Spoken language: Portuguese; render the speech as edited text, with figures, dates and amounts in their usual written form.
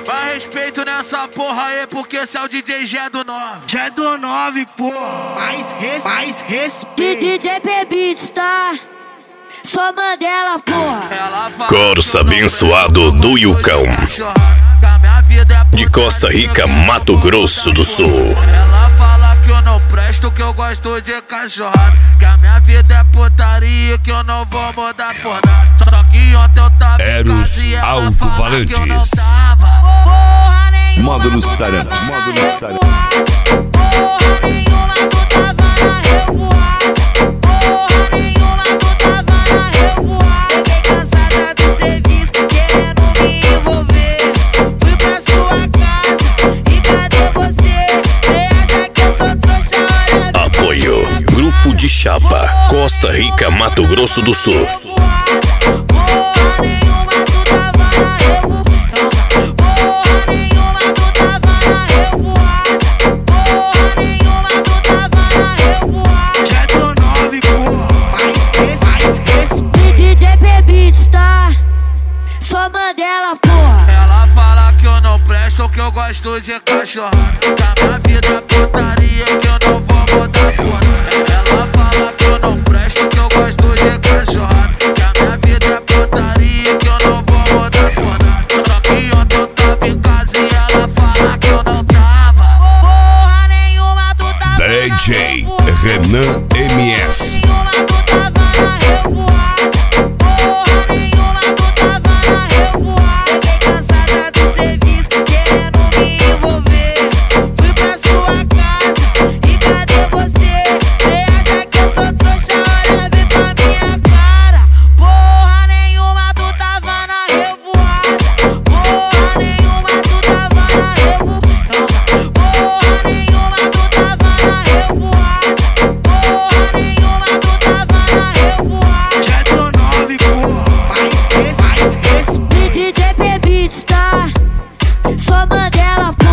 Mais respeito nessa porra aí, porque esse é o DJ Gé do 9. Gé do 9, pô. Mais respeito. DJ Beats, tá? Só Mandela, porra. Corsa abençoado do Yucão, de Costa Rica, Mato Grosso do Sul. Ela fala que eu não presto, que eu gosto de cachorrada, que a minha vida é putaria, que eu não vou mudar por nada. Só que ontem eu tava Eros Alto-Valentes, Módulos Taranas. Apoio Grupo de Chapa, Costa Rica, Mato Grosso do Sul. Mandela, porra. Ela fala que eu não presto, que eu gosto de cachorrada, que a minha vida é putaria, que eu não vou mudar por nada. Ela fala que eu não presto, que eu gosto de cachorrada, que a minha vida é putaria, que eu não vou mudar por nada. Só que ontem eu tava em casa e ela fala que eu não tava. Porra nenhuma, tu tava DJ Renan MS. Só Mandela,